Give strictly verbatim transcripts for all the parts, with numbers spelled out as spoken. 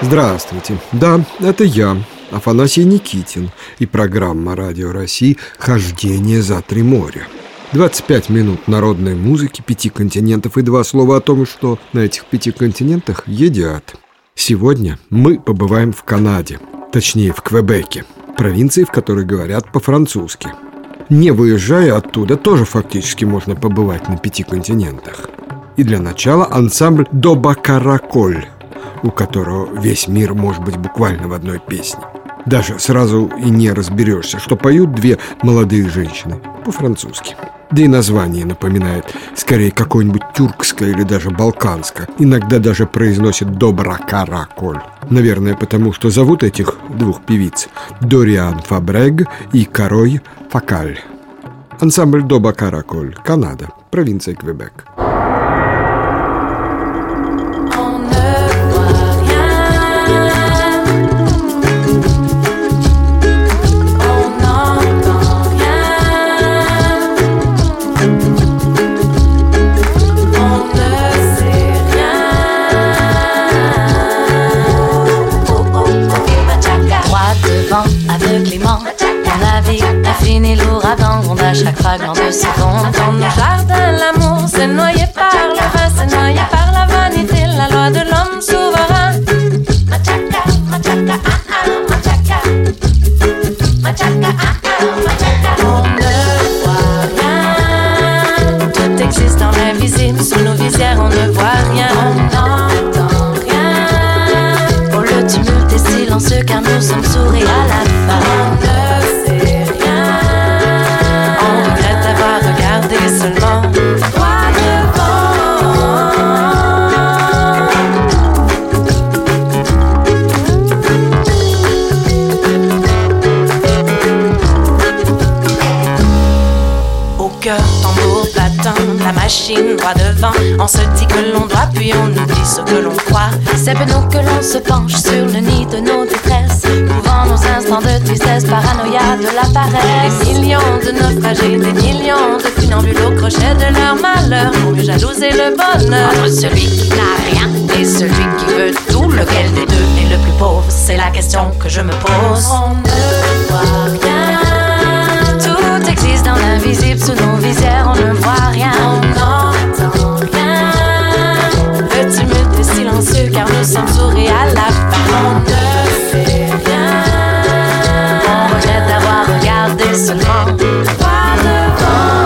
Здравствуйте. Да, это я, Афанасий Никитин, и программа «Радио России» «Хождение за три моря». двадцать пять минут народной музыки пяти континентов и два слова о том, что на этих пяти континентах едят. Сегодня мы побываем в Канаде, точнее в Квебеке, провинции, в которой говорят по-французски. Не выезжая оттуда, тоже фактически можно побывать на пяти континентах. И для начала ансамбль «Доба Караколь», у которого весь мир может быть буквально в одной песне. Даже сразу и не разберешься, что поют две молодые женщины по-французски. Да и название напоминает скорее какое-нибудь тюркское или даже балканское. Иногда даже произносят «Добра Караколь». Наверное, потому что зовут этих двух певиц Дориан Фабрег и Карой Факаль. Ансамбль «Доба Караколь», Канада, провинция Квебек. Aveuglément, on navigue infini l'ouragan, on a chaque fragment de seconde. Dans nos jardins, l'amour s'est noyé par le vin, s'est noyé par la vanité, la loi de l'homme souverain. Machaca, machaca, ah ah, machaca, machaca, ah ah, machaca. On ne voit rien, tout existe dans l'invisible, sous nos visières on ne voit rien. On n'entend rien, oh le tumulte est silencieux car nous sommes sourds et à la fin on ne sait rien. On regrette d'avoir regardé seulement droit devant. Au cœur, tambour battant, la machine droit devant. On se dit que l'on doit puis on oublie ce que l'on croit. C'est pour nous que l'on se penche sur le nid de nos détresses, couvant nos instants de tristesse, paranoïa de la paresse. Des millions de naufragés, des millions de funambules au crochet de leur malheur, pour mieux jalouser le bonheur. Entre celui qui n'a rien et celui qui veut tout, lequel des deux est le plus pauvre? C'est la question que je me pose. On ne voit rien, tout existe dans l'invisible, sous nos visières on ne voit rien. On n'entend rien, le tumulte est silencieux car nous sommes sourds et à la fin on ne sait rien. On regrette d'avoir regardé seulement droit devant.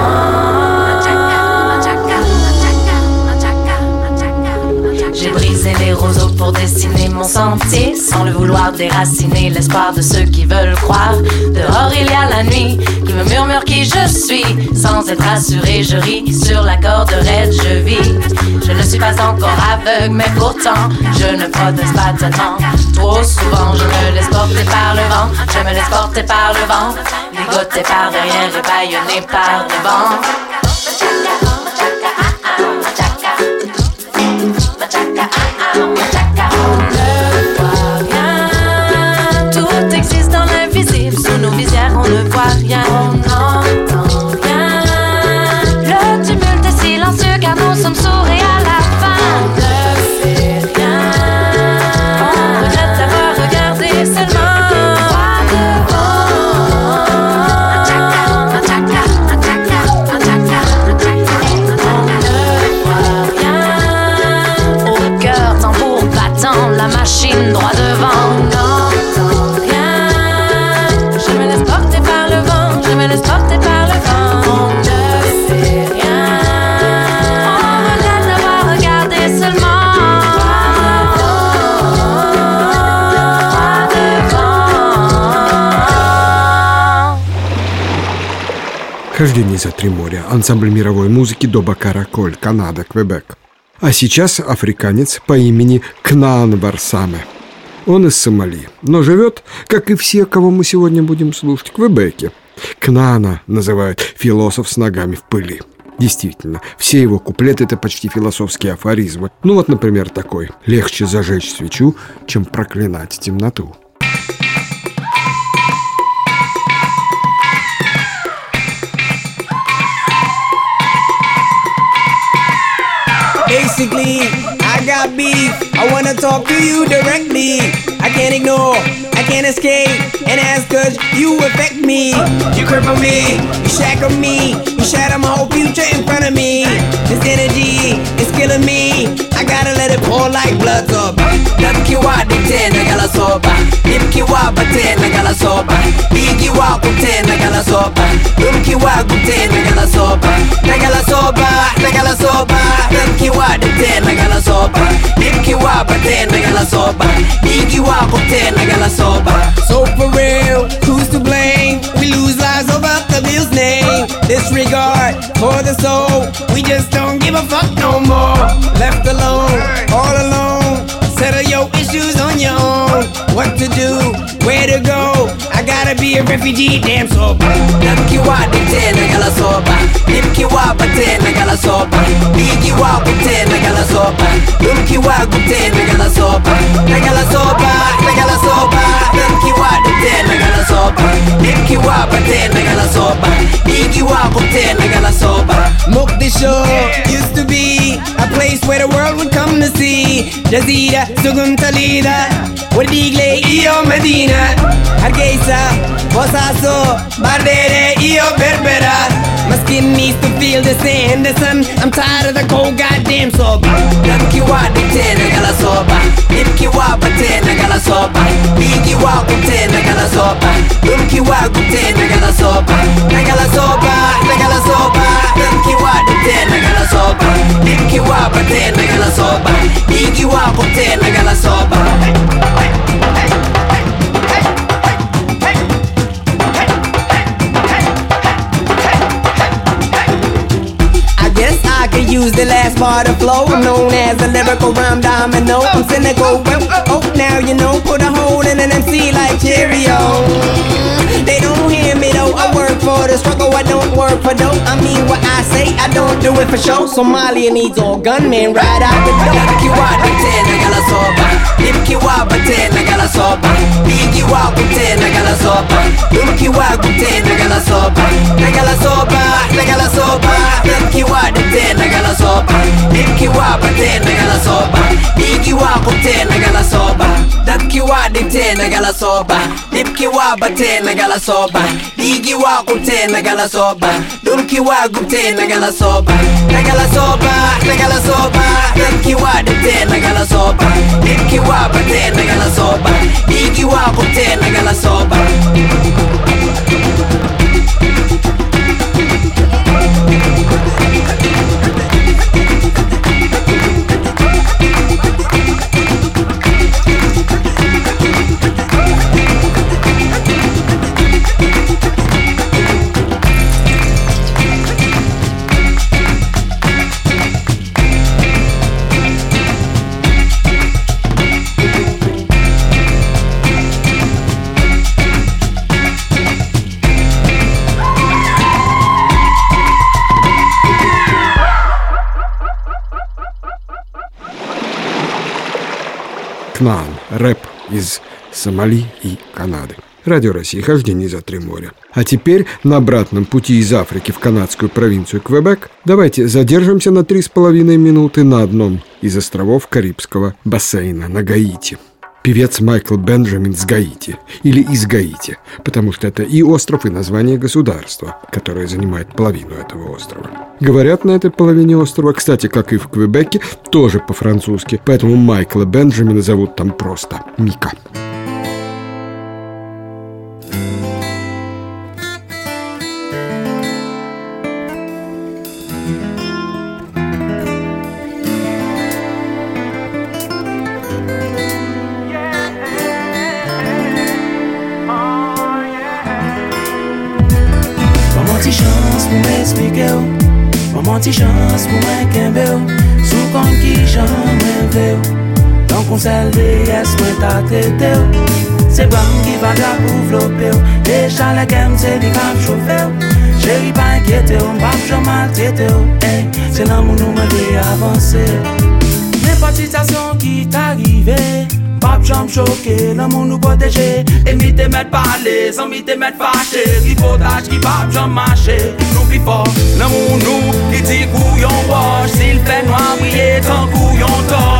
J'ai brisé les roseaux pour dessiner mon sentier, sans le vouloir déraciner l'espoir de ceux qui veulent croire. Dehors il y a la nuit qui me murmure qui je suis. Sans être assuré je ris, sur la corde raide je vis. Je ne suis pas encore aveugle mais pourtant je ne proteste pas d'attendre. Trop souvent je me laisse porter par le vent, je me laisse porter par le vent, ligoté par derrière et bâillonné par devant. On ne voit rien, tout existe dans l'invisible, sous nos visières on ne voit rien. On n'entend rien, le tumulte est silencieux car nous sommes sourds et à la fin on ne sait rien. On regrette d'avoir regardé seulement droit devant. On ne voit rien, au cœur tambour battant, la machine droit devant. On n'entend rien, je me laisse porter par le vent, je me laisse porter par le vent. On ne sait rien, on regrette d'avoir regardé seulement droit devant. Хождение за три моря. Ансамбль мировой музыки «Доба Караколь», Канада, Квебек. А сейчас африканец по имени Кнаан Варсаме. Он из Сомали, но живет, как и все, кого мы сегодня будем слушать, в Квебеке. Кнаана называют «философ с ногами в пыли». Действительно, все его куплеты – это почти философские афоризмы. Ну вот, например, такой: «Легче зажечь свечу, чем проклинать темноту». Basically, I got got beef. I wanna talk to you directly. I can't ignore, I can't escape, and ask cause you affect me. You cripple me, you shackle me, you shatter my whole future in front of me. This energy is killing me, I gotta let it pour like blood soba. Namkiwa dite nagala soba, Nimkiwa bate nagala soba, Igiwa kute nagala soba, Numkiwa kute nagala soba, Nagala soba, nagala soba, Namkiwa dite nagala soba, Nimkiwa bate nagala soba, Igiwa kute nagala soba. So for real, who's to blame? We lose lives over the bill's name. Disregard for the soul, we just don't give a fuck no more. Left alone, all alone, settle your issues on your own. What to do, where to go, I gotta be a refugee, damn soba. Namkiwa dite nagala soba, Nimkiwa bate nagala soba, Igiwa kute nagala soba, Numkiwa kute nagala soba, Nagala soba, nagala soba, Namkiwa dite nagala soba, Nimkiwa bate nagala soba, Igiwa kute nagala soba. Mogadishu used to be a place where the world would come to see. Jazira, Sugun Talida, Wadigle, Io Medina, Hargeisa, Bosaso, Bardere, Io Berbera. My skin needs to feel the sand, the sun. I'm tired of the cold goddamn soba. Namkiwa dite nagala soba, Nimkiwa bate nagala soba, Igiwa kute nagala soba, Numkiwa kute nagala soba, Nagala soba, nagala soba, Namkiwa dite nagala soba, Nimkiwa bate nagala soba, Igiwa kute nagala soba. I could use the last part of flow, known as a lyrical rhyme domino. I'm cynical, well, oh, now you know, put a hole in an M C like Cheerio. They don't hear me though, I work for the struggle, I don't work for dope. I mean what I say, I don't do it for show. Somalia needs all gunmen right out the door. Namkiwa dite nagala soba, Nimkiwa bate nagala soba, Igiwa kute nagala soba, Numkiwa kute nagala soba, Nagala soba, nagala soba, Namkiwa dite nagala soba, Nimkiwa bate nagala soba, Igiwa kute nagala soba. Namkiwa dite nagala soba, Nimkiwa bate nagala soba, Igiwa kute nagala soba, Numkiwa kute nagala soba, Nagala soba, nagala soba, Namkiwa dite nagala soba, Nimkiwa bate nagala soba, Igiwa kute nagala soba. Кнан, рэп из Сомали и Канады. Радио России, хождение за три моря. А теперь на обратном пути из Африки в канадскую провинцию Квебек давайте задержимся на три с половиной минуты на одном из островов Карибского бассейна на Гаити. Певец Майкл Бенджамин с Гаити, или из Гаити, потому что это и остров, и название государства, которое занимает половину этого острова. Говорят на этой половине острова, кстати, как и в Квебеке, тоже по-французски, поэтому Майкла Бенджамина зовут там просто Мика. Maman ti chans pou mwen kembe ou, sou kon ki jan mwen ve ou. Don kon sel de yes mwen ta tete ou, se bram ki va la pou vlope ou, e chale kem se li kam chofe ou. Chéri pa inquiete ou, mbap jom maltrete ou, hey, se nan moun nou mwen de avanse. N'importe situation qui t'arrive, Pap jam choke, nan moun nou proteje. E mi te met pale, san mi te met fache. Ripotage ki pap jam mache. Nou pli fort, nan moun nou ki ti kou yon wash. S'il fait noir, mouillé tan kou yon torche.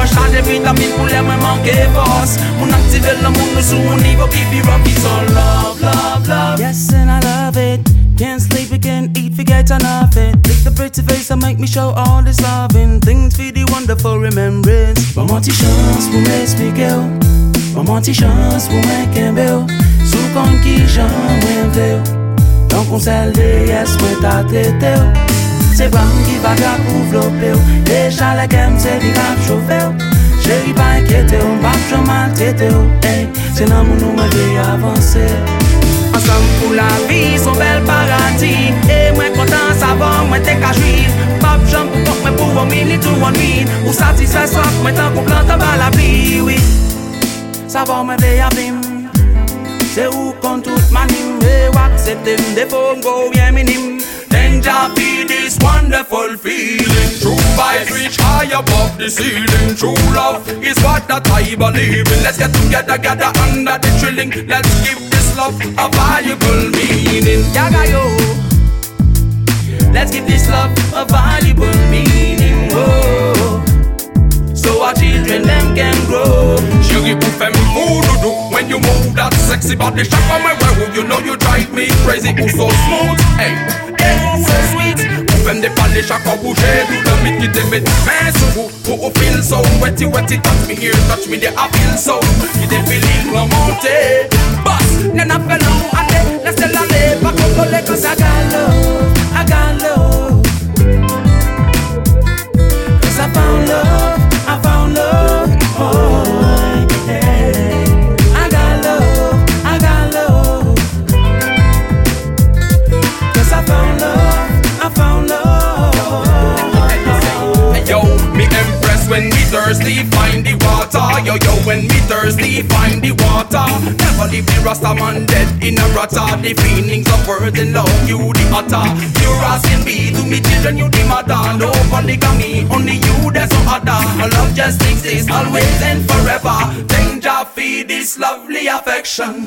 charge vitamine pour les moins manquer force. Mon activer le monde sous un niveau qui vit rock. It's all love, love, love. Yes, and I love it. Can't sleep, we can't eat, forget nothing. Lick the pretty face and make me show all this loving. Things for the wonderful remembrance. Maman ti chance pour m'expliquer. Maman ti chance pour m'aimer. Sous con qui j'en m'enveu. Donc on s'est levé, yes, moi ta tête. C'est bon qui va faire pour flopper. Et chalet qu'aime, c'est lui qui va chauffer. Chérie, pas inquiété, on va pas mal tête. C'est dans mon nom, je vais avancer. Ensemble pour la vie, son bel paradis. Et moi content, ça va, moi t'es qu'à jouir. Pop jump pour porte, moi pour un minute ou une nuit. Ou satisfait soif, moi tant qu'on plante à la pluie, oui. Ça va, moi veille à bim. C'est où qu'on tout m'anime. Et ou accepter m'défaut, m'go bien minime. Danger feel this wonderful feeling. True vibes reach high above the ceiling. True love is what that I believe in. Let's get together, gather under the trilling. Let's give this love a valuable meaning. Yaga yo. Let's give this love a valuable meaning. Whoa. So our children them can grow. Sugar poof and food to do when you move that sexy body. Shop on my way, you know you drive me crazy. Who's so smooth? Hey. So sweet, vous faites des palais chaque fois bouger. Tout le mythe qui te met main sur vous. Oh, oh, feel so wetty, wetty. Touch me here, touch me there, I feel so. You the feeling remonter. Boss, n'en a fait non, allez, laissez l'aller. Pas contrôler cause I got love, I got love. Cause I found love, I found love. Oh, yeah. I got love, I got love. Cause I found love, I found love. Hey yo, me impressed when me thirsty find the water. Yo yo, when me thirsty find the water. Never leave the Rasta man dead in a rata. The feelings of words and love, you the utter. You're asking me to me children, you the mother. No polygamy, only you there's no other. Love just exists always and forever. Danger feed this lovely affection.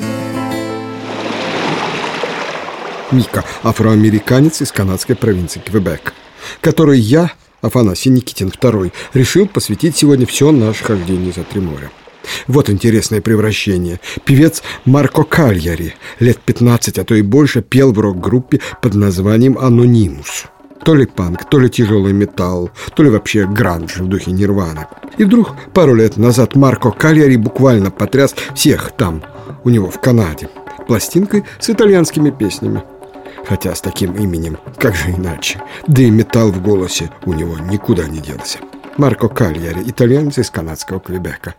Мика – афроамериканец из канадской провинции Квебек, который я, Афанасий Никитин второй, решил посвятить сегодня все наше хождение за три моря. Вот интересное превращение. Певец Марко Кальяри лет пятнадцать, а то и больше, пел в рок-группе под названием «Анонимус». То ли панк, то ли тяжелый металл, то ли вообще гранж в духе Нирваны. И вдруг пару лет назад Марко Кальяри буквально потряс всех там, у него в Канаде, пластинкой с итальянскими песнями. Хотя с таким именем, как же иначе? Да и металл в голосе у него никуда не делся. Марко Кальяри, итальянец из канадского Квебека.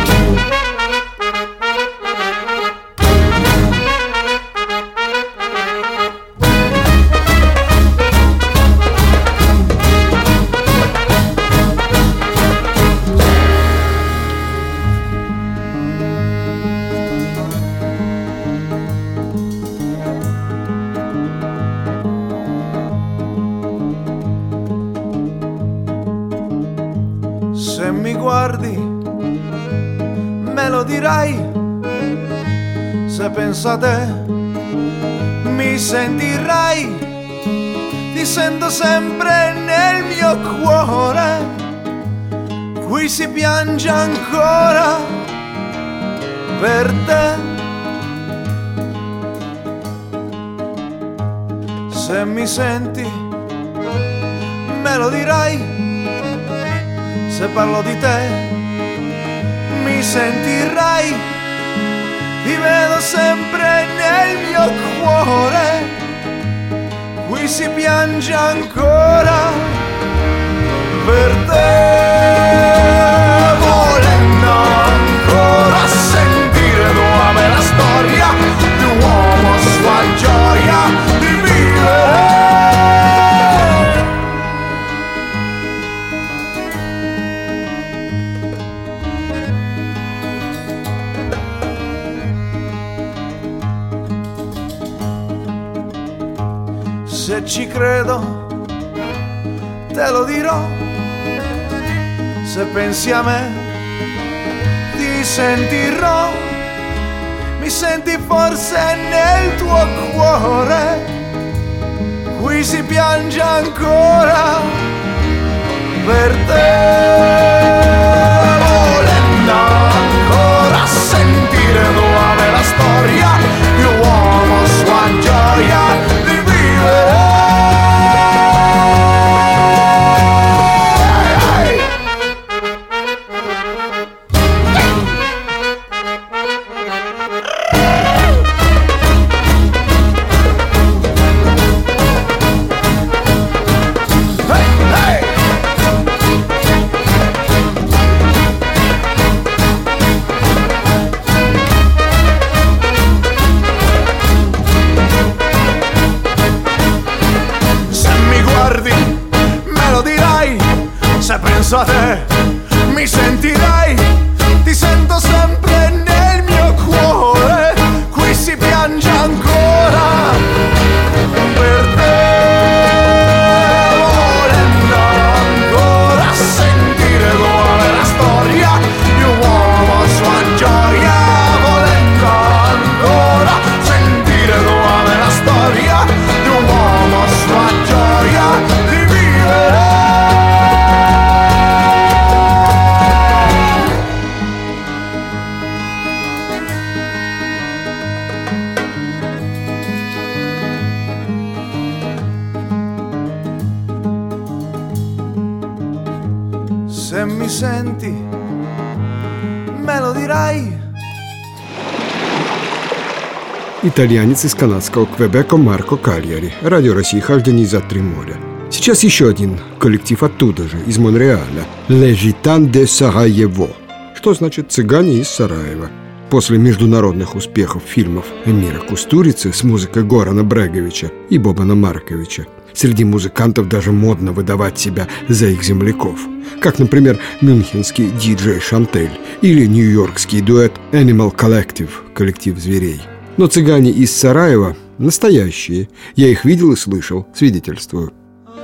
Se mi guardi, me lo dirai. Se penso a te, mi sentirai. Ti sento sempre nel mio cuore. Qui si piange ancora per te. Se mi senti, me lo dirai. Se parlo di te, mi sentirai. Ti vedo sempre nel mio cuore. Qui si piange ancora per te. Volendo ancora sentire tua bella storia di un uomo, sua gioia di vivere. Se ci credo, te lo dirò. Se pensi a me, ti sentirò. Mi senti forse nel tuo cuore. Qui si piange ancora per te. penso a te, mi sentirai, ti sento sempre nel mio cuore, qui si piange ancora per te, volendo ancora sentire come la storia di un uomo sua gioia, volendo ancora sentire come la storia di un uomo sua gioia di vivere. Se mi senti, me lo dirai. Итальянец из канадского Квебека Марко Кальяри. Радио России. Хождение за три моря. Сейчас еще один коллектив оттуда же, из Монреаля. Les Gitans de Sarajevo. Что значит «цыгане из Сараева». После международных успехов фильмов Эмира Кустурицы с музыкой Горана Бреговича и Бобана Марковича среди музыкантов даже модно выдавать себя за их земляков. Как, например, мюнхенский диджей Шантель или нью-йоркский дуэт Animal Collective, коллектив зверей. Но цыгане из Сараева настоящие. Я их видел и слышал, свидетельствую.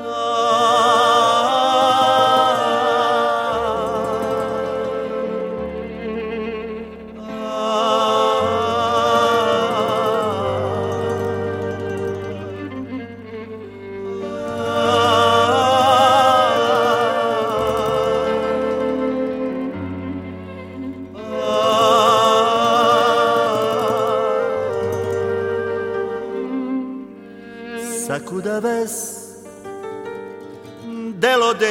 Sacuda vez de lo de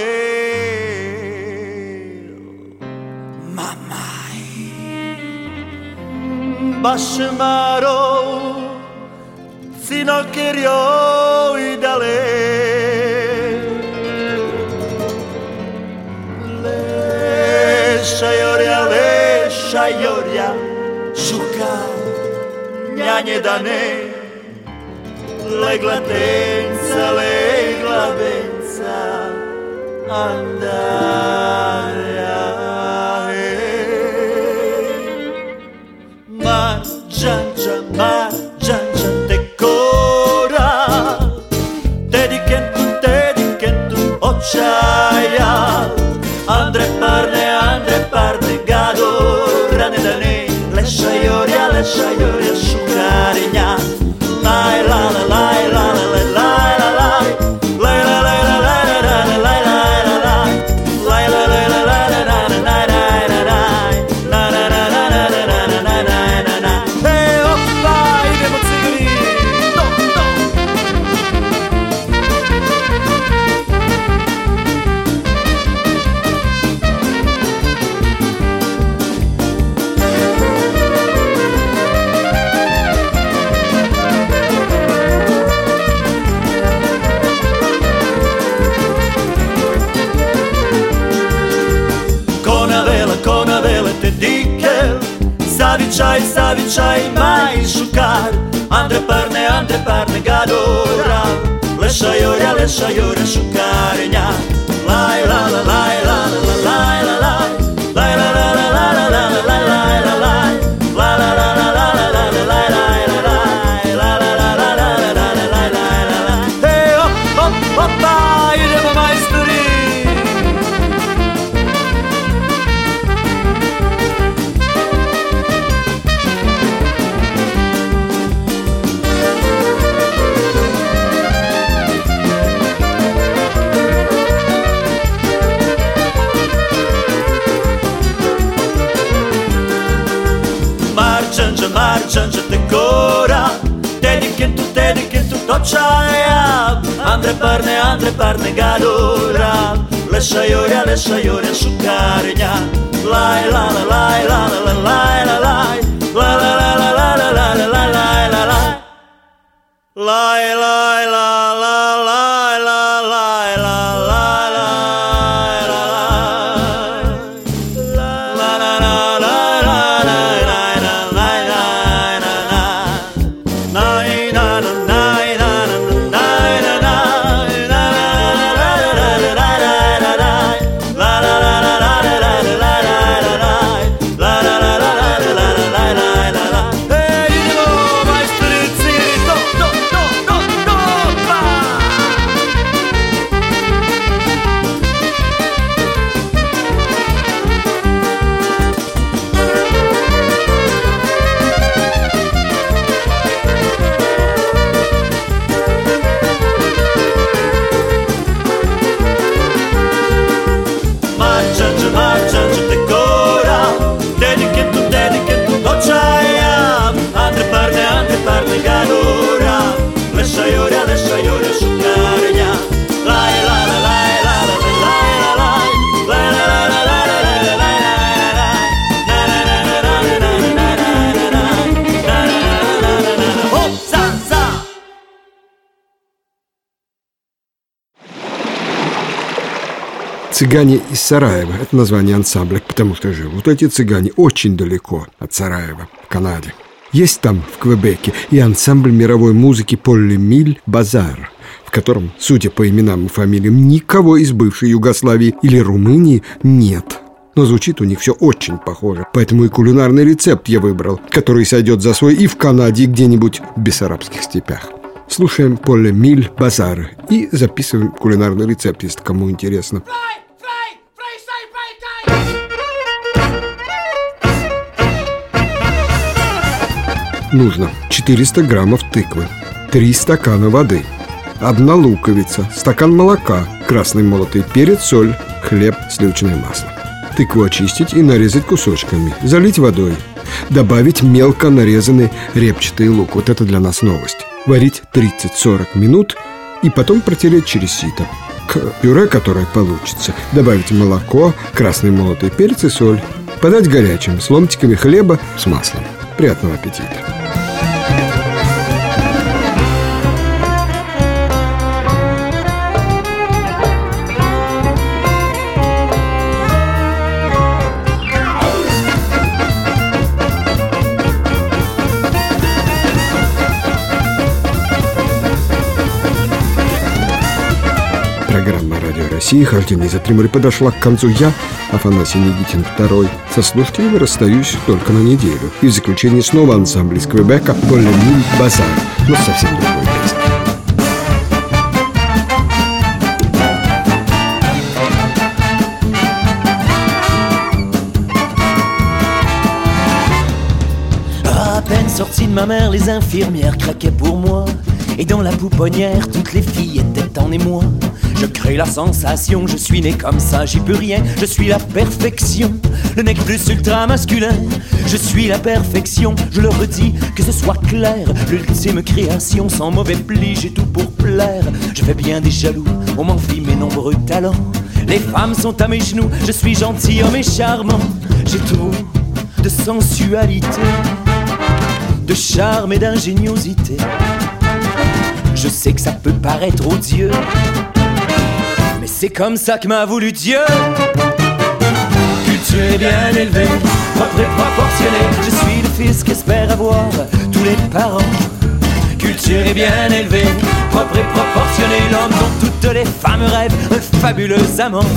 mamai Bashmaro sino querio idale Le shayoria le shayoria shuka nyanye dane Legla tenza, legla benza, andare Mar giangia, mar giangia, decora Te dikentu, te dikentu, occiaia Andre parne, andre parne, gado, rane da ne Le shaioria, le shaioria, sciucarigna Lai la la lai la la la lai la lai lai la lai la lai la la lai la lai lai la lai la lai la la lai la lai na na na na na na na na na na hey oppa idemo cigri no no Savičaj, savičaj, mai šukar Andre parne, andre parne, gadora Lešajoria, lešajoria, šukarenja Lai la la lai la la la lai la lai Lai la la la la la la la lai lai la lai La la la la la la la la lai lai la lai La la la la la la la la lai lai la lai Hey hop hop hoppa, idemo majstori Marciangia decora Te dikentu, te dikentu, točaja Andre parne, andre parne, gadora Lešajoria, lešajoria, šukarenja Lai la la lai la la la lai la lai La la la la la la la la la lai la lai Lai lai la la lai la lai la lai la La «Цыгане из Сараева» — это название ансамбля, потому что живут эти цыгане очень далеко от Сараева, в Канаде. Есть там, в Квебеке, и ансамбль мировой музыки «Полли Миль Базар», в котором, судя по именам и фамилиям, никого из бывшей Югославии или Румынии нет. Но звучит у них все очень похоже. Поэтому и кулинарный рецепт я выбрал, который сойдет за свой и в Канаде, и где-нибудь в бессарабских степях. Слушаем «Полли Миль Базар» и записываем кулинарный рецепт, если кому интересно. Нужно четыреста граммов тыквы, три стакана воды, одна луковица, стакан молока, красный молотый перец, соль, хлеб, сливочное масло. Тыкву очистить и нарезать кусочками, залить водой, добавить мелко нарезанный репчатый лук. Вот это для нас новость. Варить тридцать-сорок минут и потом протереть через сито. К пюре, которое получится, добавить молоко, красный молотый перец и соль. Подать горячим, с ломтиками хлеба с маслом. Приятного аппетита! Программа «Радио России. Хождение за три моря» подошла к концу. Я, Афанасий Никитин второй, со слушателями расстаюсь только на неделю. И в заключение снова ансамбль из Квебека «Полли Миль Базар», но совсем другой песни. À peine sortie de ma mère, les infirmières craquaient pour moi. Et dans la pouponnière, toutes les filles étaient en émoi. Je crée la sensation, je suis né comme ça, j'y peux rien. Je suis la perfection, le nec plus ultra masculin. Je suis la perfection, je le redis, que ce soit clair. L'ultime création, sans mauvais pli, j'ai tout pour plaire. Je fais bien des jaloux, on m'envie mes nombreux talents. Les femmes sont à mes genoux, je suis gentilhomme et charmant. J'ai trop de sensualité, de charme et d'ingéniosité. Je sais que ça peut paraître odieux, mais c'est comme ça que m'a voulu Dieu. Culturé, bien élevé, propre et proportionné. Je suis le fils qu'espèrent avoir tous les parents. Culturé, bien élevé, propre et proportionné. L'homme dont toutes les femmes rêvent, un fabuleux amant.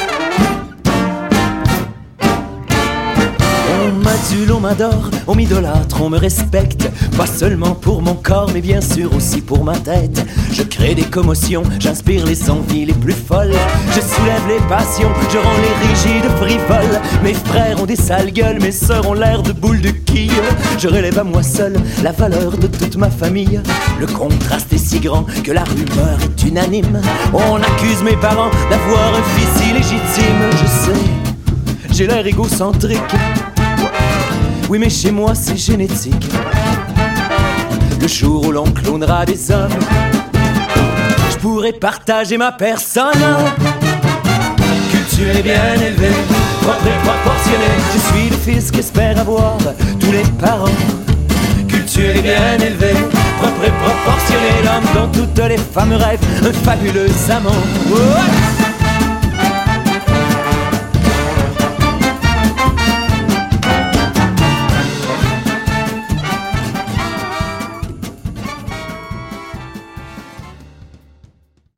On m'adule, on m'adore, on m'idolâtre, on me respecte. Pas seulement pour mon corps, mais bien sûr aussi pour ma tête. Je crée des commotions, j'inspire les envies les plus folles. Je soulève les passions, je rends les rigides frivoles. Mes frères ont des sales gueules, mes sœurs ont l'air de boules de quilles. Je relève à moi seul la valeur de toute ma famille. Le contraste est si grand que la rumeur est unanime. On accuse mes parents d'avoir un fils illégitime. Je sais, j'ai l'air égocentrique. Oui, mais chez moi c'est génétique. Le jour où l'on clonera des hommes, je pourrai partager ma personne. Culturé, bien élevé, propre et proportionné. Je suis le fils qu'espèrent avoir tous les parents. Culturé, bien élevé, propre et proportionné. L'homme dont toutes les femmes rêvent, un fabuleux amant. Oh!